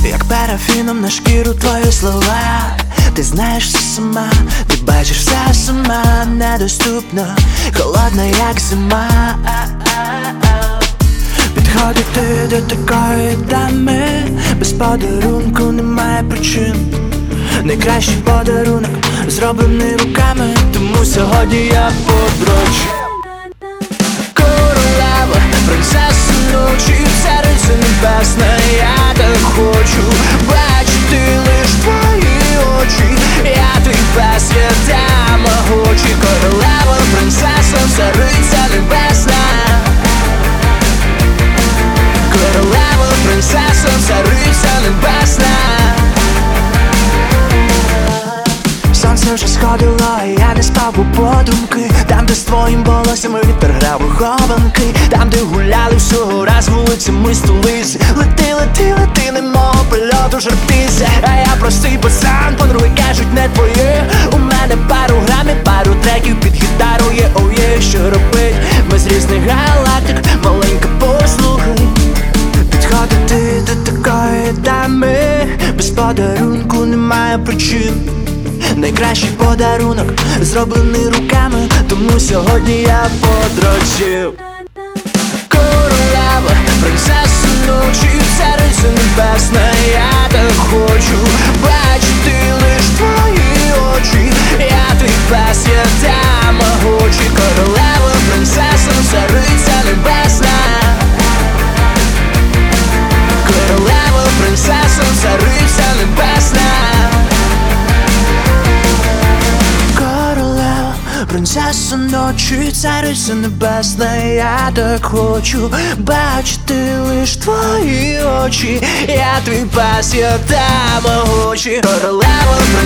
як парафіном на шкіру твої слова. Ти знаєш все сама, ти бачиш все сама, недоступна, холодна, як зима. Підходить ти до такої дами, без подарунку немає причин. Найкращий подарунок зроблений руками, тому сьогодні я подрочу. Королева, принцеса ночі, цариця небесна, я так хочу бачити лиш твої очі. Я тебе свята могучі, королева, принцеса, цариця небесна. Королева, принцеса, цариця небесна. Сонце вже сходило, і я не спав у подумки. Там, де з твоїм волоссям вітер грав у хованки. Там, де гуляли всього раз вулицями столиці. Лети, лети, лети, немов польоту жар птиця. А я простий пацан, подруги кажуть не твоє. У мене пару грамів, пару треків під гітару є. Оє, що робить без різних галактик, маленька послухай. Підходить ти до такої дами, без подарунку немає причин. Найкращий подарунок зроблений руками, тому сьогодні я подрочив. Королева, принцеса ночі, цариця небесна, я так хочу бачити лиш твої очі. Я тебе свята могучі, королева, принцеса, цариця небесна. Королева, принцеса, цариця небесна. Принцеса ночі, цариця небесна, я так хочу бачити лиш твої очі. Я твій пас, я та могучі. Королева,